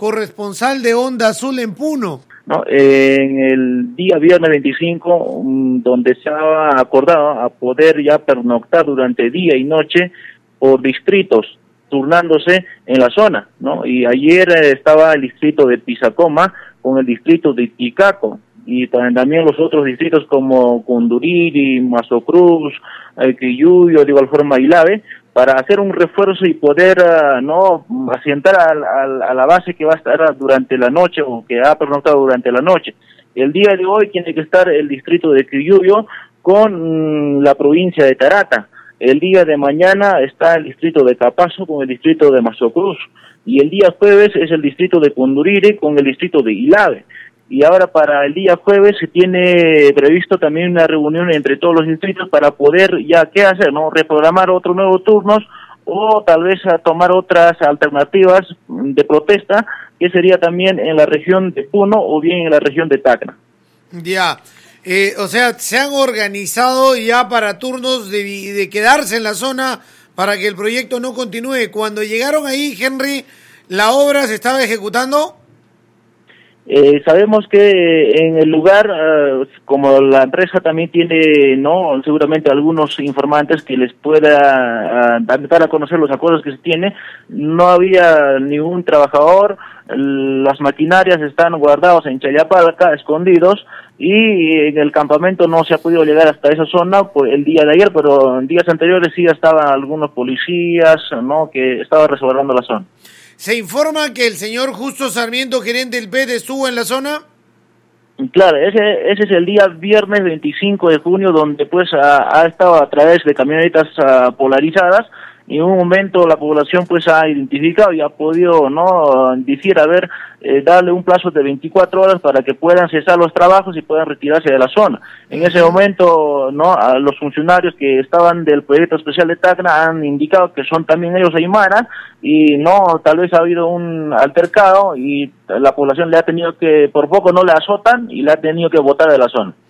corresponsal de Onda Azul en Puno. ¿No? En el día viernes 25, donde se ha acordado a poder ya pernoctar durante día y noche por distritos, turnándose en la zona, ¿no? Y ayer estaba el distrito de Pisacoma con el distrito de Iticaco, y también los otros distritos como Conduriri, Mazocruz, Quilluyo, de igual forma Ilave, para hacer un refuerzo y poder no asientar a la base que va a estar durante la noche o que ha pernoctado durante la noche. El día de hoy tiene que estar el distrito de Quilluyo con la provincia de Tarata. El día de mañana está el distrito de Capazo con el distrito de Mazocruz, y el día jueves es el distrito de Conduriri con el distrito de Ilave. Y ahora para el día jueves se tiene previsto también una reunión entre todos los distritos para poder ya qué hacer, ¿no? Reprogramar otros nuevos turnos o tal vez a tomar otras alternativas de protesta, que sería también en la región de Puno o bien en la región de Tacna. Ya, o sea, se han organizado ya para turnos de quedarse en la zona para que el proyecto no continúe. Cuando llegaron ahí, Henry, ¿la obra se estaba ejecutando? Sabemos que en el lugar, como la empresa también tiene, no, seguramente algunos informantes que les pueda dar a conocer los acuerdos que se tiene, no había ningún trabajador, las maquinarias están guardadas en Chayapalca, escondidos, y en el campamento no se ha podido llegar hasta esa zona por el día de ayer, pero en días anteriores sí estaban algunos policías, no, que estaban resguardando la zona. ¿Se informa que el señor Justo Sarmiento, gerente del PET, estuvo en la zona? Claro, ese es el día viernes 25 de junio, donde pues ha estado a través de camionetas polarizadas, y en un momento la población pues ha identificado y ha podido no decir, a ver, darle un plazo de 24 horas para que puedan cesar los trabajos y puedan retirarse de la zona. En ese momento, no, a los funcionarios que estaban del proyecto especial de Tacna han indicado que son también ellos aymaras, y no, tal vez ha habido un altercado y la población le ha tenido que, por poco no le azotan y le ha tenido que botar de la zona.